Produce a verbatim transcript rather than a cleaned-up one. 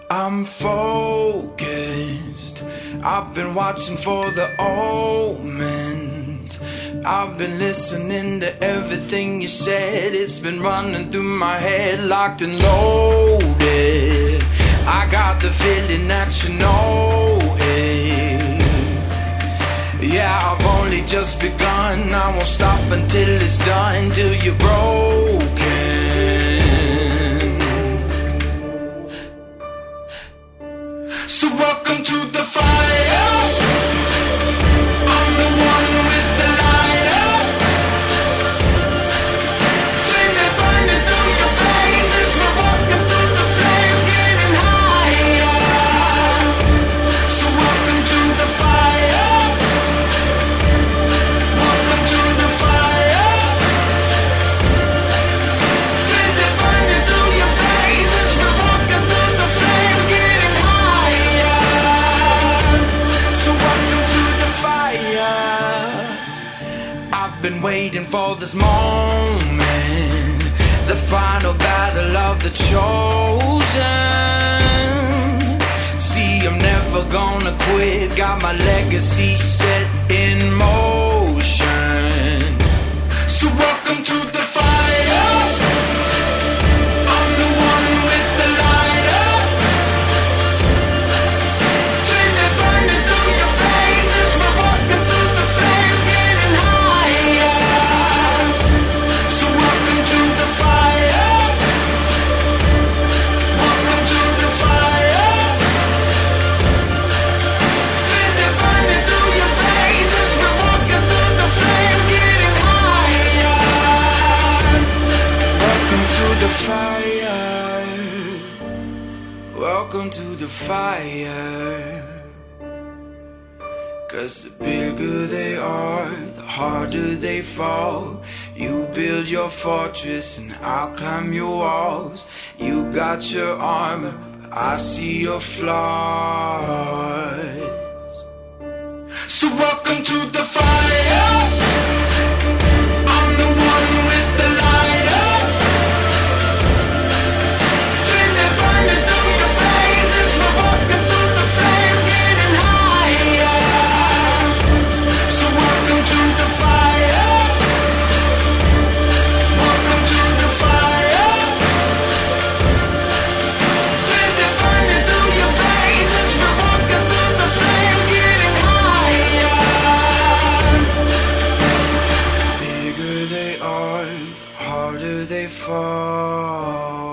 I'm focused. I've been watching for the omens. I've been listening to everything you said. It's been running through my head, locked and loaded. I got the feeling that you know it. Yeah, I've only just begun. I won't stop until it's done, till you're broken. So welcome to the fire. I'm the one with the lighter. Flame it burning through your veins as we're walking through the flames, getting higher. So welcome to the fire. Welcome to the fire. Flame it burning through your veins as we're walking through the flames, getting higher. So welcome to the fire. I've been waiting for this moment, the final battle of the chosen. See, I'm never gonna quit, got my legacy set in motion. So welcome to the fire. I'm the one with the lighter. Flame it burning through your veins as we're walking through the flames, getting higher. So welcome to the fire. Welcome to the fire. Flame it burning through your veins as we're walking through the flames, getting higher. Welcome to the fire. Welcome to the fire. 'Cause the bigger they are, the harder they fall. You build your fortress and I'll climb your walls. You got your armor, but I see your flaws. So welcome to the fire. I'm the one with the lighter. Flame it burning through your veins as we're walking through the flames, getting higher. So welcome to the fire. Welcome to the fire. Flame it burning through your veins as we're walking through the flames, getting higher. Bigger they are, harder they fall.